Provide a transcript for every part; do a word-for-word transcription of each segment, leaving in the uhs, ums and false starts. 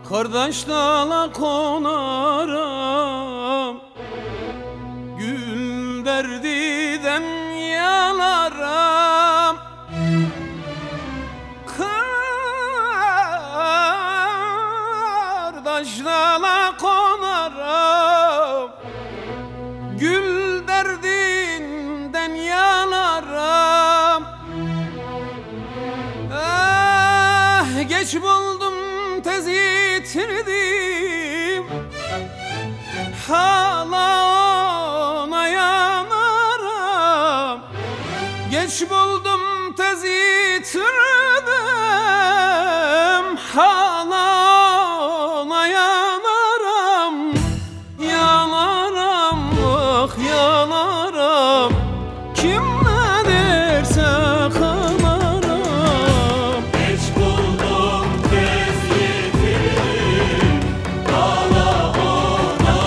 Kardeş dala konarım, gül derdiden yanarım. Kardeş dala konarım, gül derdinden yanarım. Ah, geç buldum tez yitirdim, hala ona yanarım. Geç buldum tez yitirdim, hala ona yanarım. Yanarım, ah yanarım, kim ne derse kanarım. Geç buldum tez yitirdim, hala ona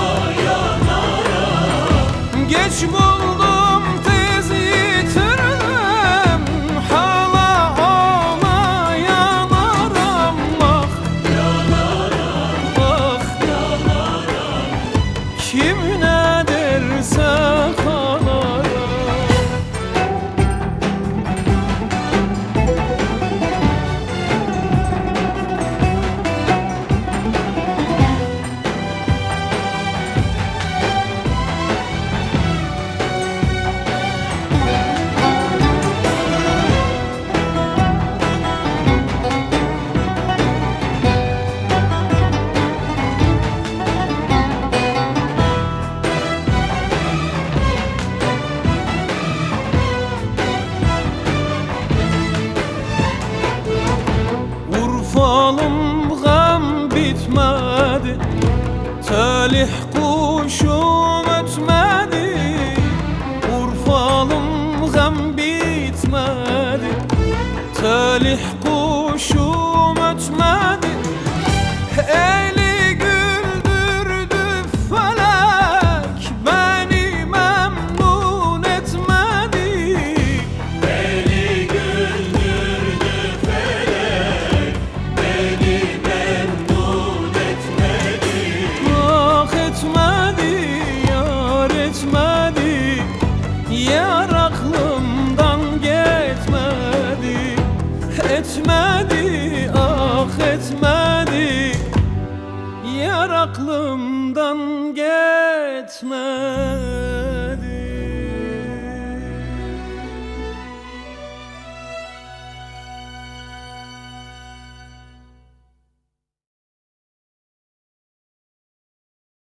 yanarım. Geç buldum tez yitirdim, hala ona yanarım. Ah Yanarım, ah, yanarım. kim ne derse kanarım. Urfalım gam bitmedi, talih kuşu